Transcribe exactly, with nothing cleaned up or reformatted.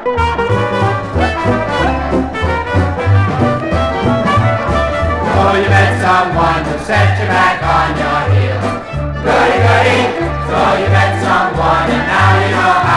So you met someone who set you back on your heels. Goody, goody. So you met someone and now you know how.